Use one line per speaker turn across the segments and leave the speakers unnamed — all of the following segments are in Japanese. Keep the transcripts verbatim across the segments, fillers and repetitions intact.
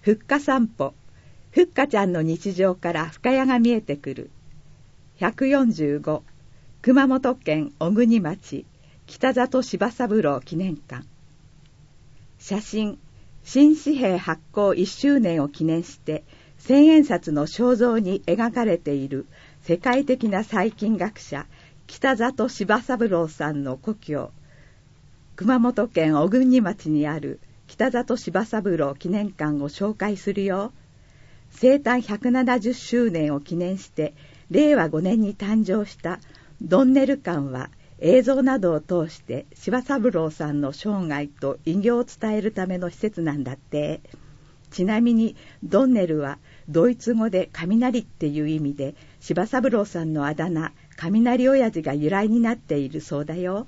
ふっか散歩。ふっかちゃんの日常から深谷が見えてくる。ひゃくよんじゅうご、熊本県小国町北里柴三郎記念館。写真、新紙幣発行いっしゅうねんを記念して千円札の肖像に描かれている世界的な細菌学者北里柴三郎さんの故郷、熊本県小国町にある北里柴三郎記念館を紹介するよ。生誕ひゃくななじゅっしゅうねんを記念してれいわごねんに誕生したドンネル館は、映像などを通して柴三郎さんの生涯と偉業を伝えるための施設なんだって。ちなみにドンネルはドイツ語で雷っていう意味で、柴三郎さんのあだ名雷親父が由来になっているそうだよ。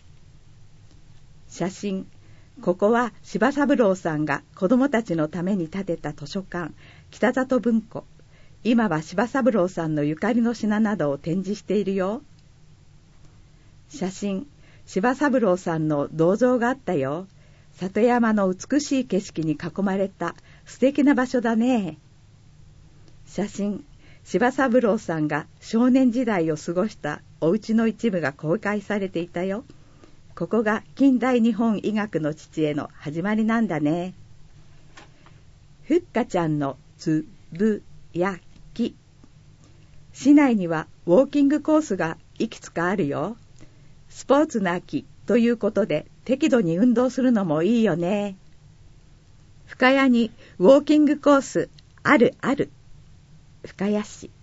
写真、ここは柴三郎さんが子どもたちのために建てた図書館、北里文庫。今は柴三郎さんのゆかりの品などを展示しているよ。写真、柴三郎さんの銅像があったよ。里山の美しい景色に囲まれた素敵な場所だね。写真、柴三郎さんが少年時代を過ごしたお家の一部が公開されていたよ。ここが近代日本医学の父への始まりなんだね。ふっかちゃんのつぶやき。市内にはウォーキングコースがいくつかあるよ。スポーツの秋ということで適度に運動するのもいいよね。深谷にウォーキングコースあるある。深谷市。